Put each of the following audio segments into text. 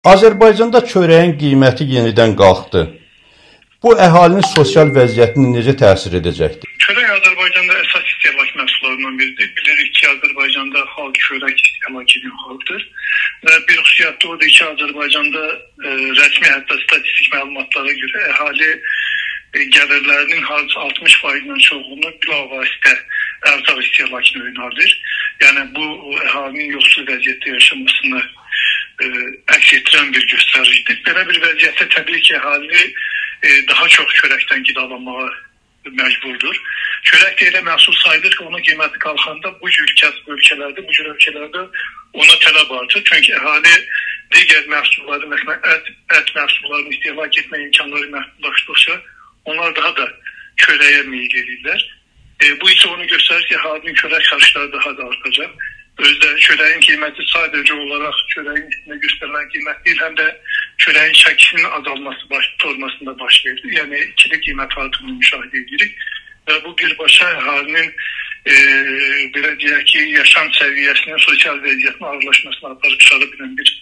Azərbaycanda çörəyin qiyməti yenidən qalxdı. Bu əhalinin sosial vəziyyətinə necə təsir edəcəkdir? Çörək Azərbaycanda əsas istehlak məhsullarından biridir. Bilirik ki, Azərbaycanda xalq çörək istehlak edən xalqdır. Və bir xüsusiyyət odur ki, Azərbaycanda rəsmi hətta statistik məlumatlara görə əhali gəlirlərinin 60%-dən çoxunu bilavasitə ərzaq istehlakına yönəldir. Yəni bu əhalinin yoxsul vəziyyətdə yaşamasını əks etdirən bir göstəricidir. Belə bir vəziyyətdə təbii ki, əhali daha çox çörəkdən qidalanmağa məcburdur. Çörək də elə məhsul sayılır ki, onun qiyməti qalxanda bu cür ölkələrdə ona tələb artır. Çünki əhali digər məhsulları, məsələn ət məhsullarını istehlak etmə imkanları məhdudlaşdıqca onlar daha da çörəyə meyil edirlər. Bu isə onu göstərir ki, əhalinin çörək xərcləri daha da artacaq. Özdə çörəyin qiyməti sadəcə olaraq çörəyin üstünə göstərilən qiymət deyil, həm də çörəyin çəkisinin azalması formasında baş verir. Yəni ikili qiymət artımını müşahidə edirik və bu birbaşa əhalinin belə deyək ki, yaşam səviyyəsinin, sosial vəziyyətin ağırlaşmasına aparıb çıxara bilən bir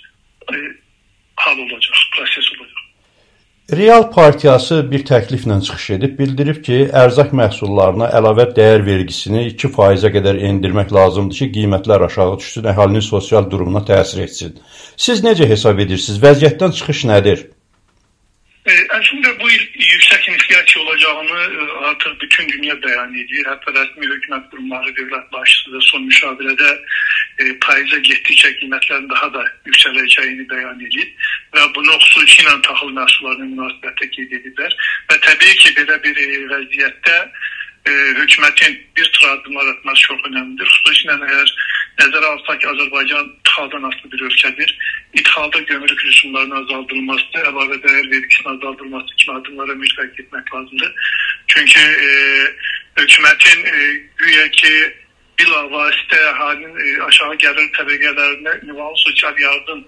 hal olacaq, proses olacaq. Real partiyası bir təkliflə çıxış edib, bildirib ki, ərzaq məhsullarına əlavə dəyər vergisini 2%-ə qədər endirmək lazımdır ki, qiymətlər aşağı düşsün, əhalinin sosial durumuna təsir etsin. Siz necə hesab edirsiniz? Vəziyyətdən çıxış nədir? Əslində bu il yüksək inflyasiya olacağını artıq bütün dünya bəyan edir. Hətta rəsmi hökumət qurumları, dövlət başçısı da son müşavirədə payıza getdikcə qiymətlərin daha da yüksələcəyini bəyan edir və bunu xüsusilə taxıl məhsullarına münasibətdə qeyd edirlər. Və təbii ki, belə bir vəziyyətdə hökumətin bir sıra addımlar atması çox önəmlidir. Xüsusilə əgər nəzərə alsaq ki, Azərbaycan ixaldan asılı bir ölkədir. İthalda gömrük rüsumlarının azaldılması, əlavə dəyər vergisinin azaldılması kimi addımlara mütləq getmək lazımdır. Çünki hökumətin güya ki, bilavasitə əhalinin aşağı gəlir təbəqələrinə ünvanlı sosial yardım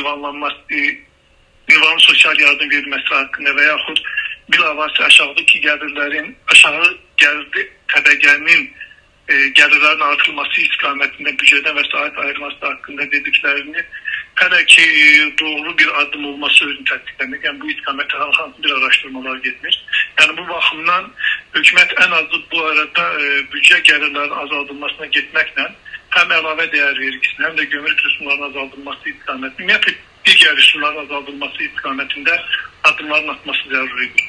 ünvanlı sosial yardım verilməsi haqqında və yaxud bilavasitə aşağıdakı gəlirlərin, aşağı gəlirli təbəqənin gəlirlərin artırılması istiqamətində büdcədən vəsait ayrılması haqqında dediklərini hələ ki doğru bir addım olması özünü təsdiqləmir. Yəni bu istiqamətdə hansı bir araşdırmalar getmir. Yəni bu baxımdan hökumət ən azı bu arada büdcə gəlirlərinin azaldılmasına getməklə həm əlavə dəyər vergisinin, həm də gömrük rüsumlarının azaldılması istiqamətində, ümumiyyətlə digər rüsumların azaldılması istiqamətində addımların atması zəruridir.